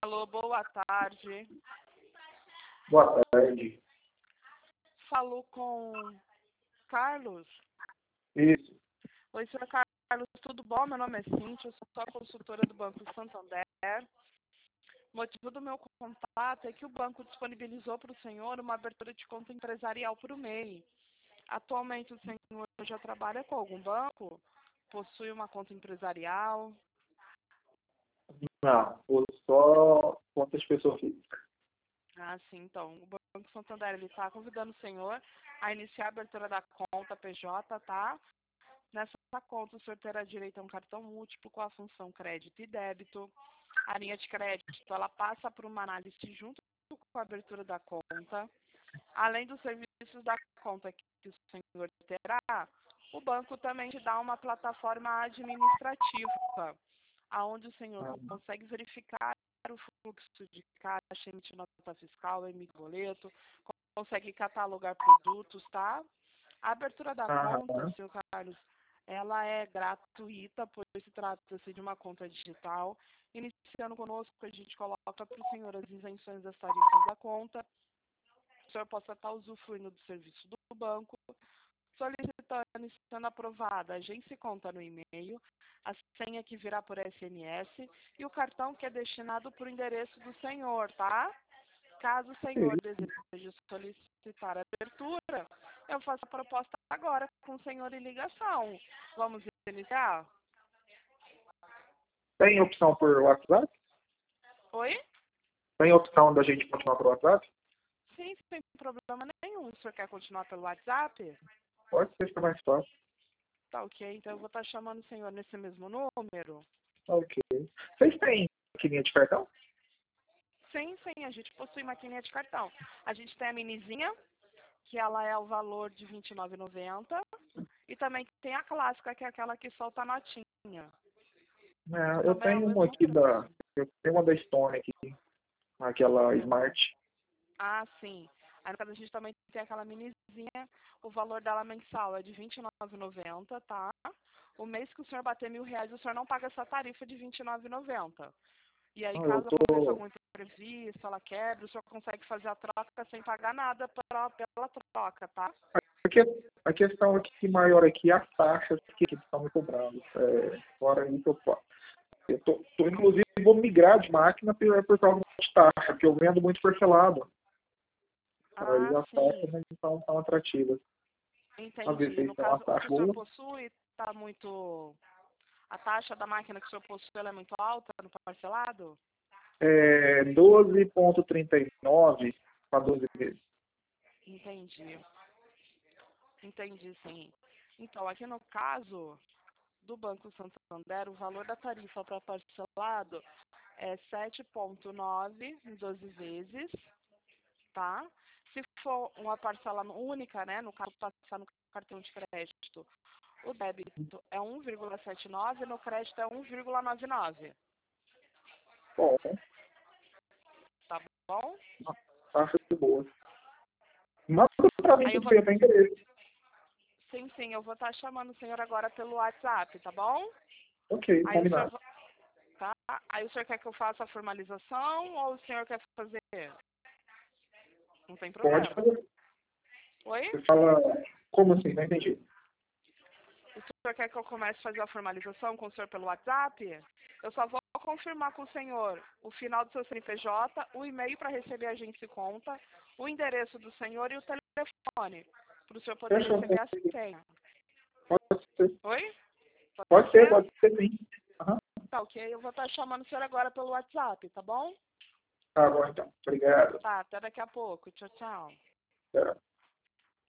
Alô, boa tarde. Boa tarde. Falo com Carlos. Isso. Oi, senhor Carlos, tudo bom? Meu nome é Cíntia, eu sou a consultora do Banco Santander. O motivo do meu contato é que o banco disponibilizou para o senhor uma abertura de conta empresarial para o MEI. Atualmente o senhor já trabalha com algum banco? Possui uma conta empresarial? Não, vou só contas de pessoa física. Ah, sim, então. O Banco Santander está convidando o senhor a iniciar a abertura da conta PJ, tá? Nessa conta, o senhor terá direito a um cartão múltiplo com a função crédito e débito. A linha de crédito, ela passa por uma análise junto com a abertura da conta. Além dos serviços da conta que o senhor terá, o banco também te dá uma plataforma administrativa, onde o senhor consegue verificar o fluxo de caixa, emitir nota fiscal, emitir boleto, consegue catalogar produtos, tá? A abertura da conta, senhor Carlos, ela é gratuita, pois se trata-se de uma conta digital. Iniciando conosco, a gente coloca para o senhor as isenções das tarifas da conta. O senhor possa estar usufruindo do serviço do banco. Solicitando e sendo aprovada, a agência conta no e-mail, a senha que virá por SMS e o cartão que é destinado para o endereço do senhor, tá? Caso o senhor deseje solicitar a abertura, eu faço a proposta agora com o senhor em ligação. Vamos iniciar? Tem opção por WhatsApp? Oi? Tem opção da gente continuar por WhatsApp? Sim, sem problema nenhum. O senhor quer continuar pelo WhatsApp? Pode ser, fica mais fácil. Tá ok, então eu vou estar chamando o senhor nesse mesmo número. Ok. Vocês têm maquininha de cartão? Sim, a gente possui maquininha de cartão. A gente tem a minizinha, que ela é o valor de R$ 29,90. E também tem a clássica, que é aquela que solta a notinha. Não, eu Também é o tenho uma mesmo aqui preço. Eu tenho uma da Stone aqui, aquela Smart. Ah, sim. Aí no caso a gente também tem aquela minizinha, o valor dela mensal é de R$ 29,90, tá? O mês que o senhor bater R$ 1.000, o senhor não paga essa tarifa de R$ 29,90. E aí, Eu caso aconteça tô. algum imprevisto, ela quebra, o senhor consegue fazer a troca sem pagar nada pela troca, tá? Aqui, a questão aqui maior aqui é as taxas que eles estão me cobrando. Fora isso, inclusive, vou migrar de máquina por causa de taxa, porque eu vendo muito parcelado. Aí Ah, as sim. taxas não estão tão atrativas. Às vezes Entendi. vocês No têm uma caso, o que taxa o senhor boa. possui está muito... A taxa da máquina que o senhor possui ela é muito alta no parcelado? 12,39 para 12 vezes. Entendi. Entendi, sim. Então, aqui no caso do Banco Santander, o valor da tarifa para parcelado é 7,9 em 12 vezes, tá? Se for uma parcela única, né, no caso passar no cartão de crédito, o débito é 1,79, no crédito é 1,99. Bom, Tá bom? taxas boas. Manda para mim Aí que eu eu vou... tenho interesse. Sim, eu vou estar chamando o senhor agora pelo WhatsApp, tá bom? Ok, Aí o senhor... combinado. Tá? Aí o senhor quer que eu faça a formalização ou o senhor quer fazer? Não tem Pode problema. fazer. Oi? Você fala, como assim? Não entendi. O senhor quer que eu comece a fazer a formalização com o senhor pelo WhatsApp? Eu só vou confirmar com o senhor o final do seu CNPJ, o e-mail para receber a agência e conta, o endereço do senhor e o telefone, para o senhor poder Fechou. receber a senha. Pode ser. Oi? Pode ser, pode ser sim. Aham. Tá ok, eu vou estar chamando o senhor agora pelo WhatsApp, tá bom? Tá bom, então. Obrigado. Tá, até daqui a pouco. Tchau, tchau. Tchau.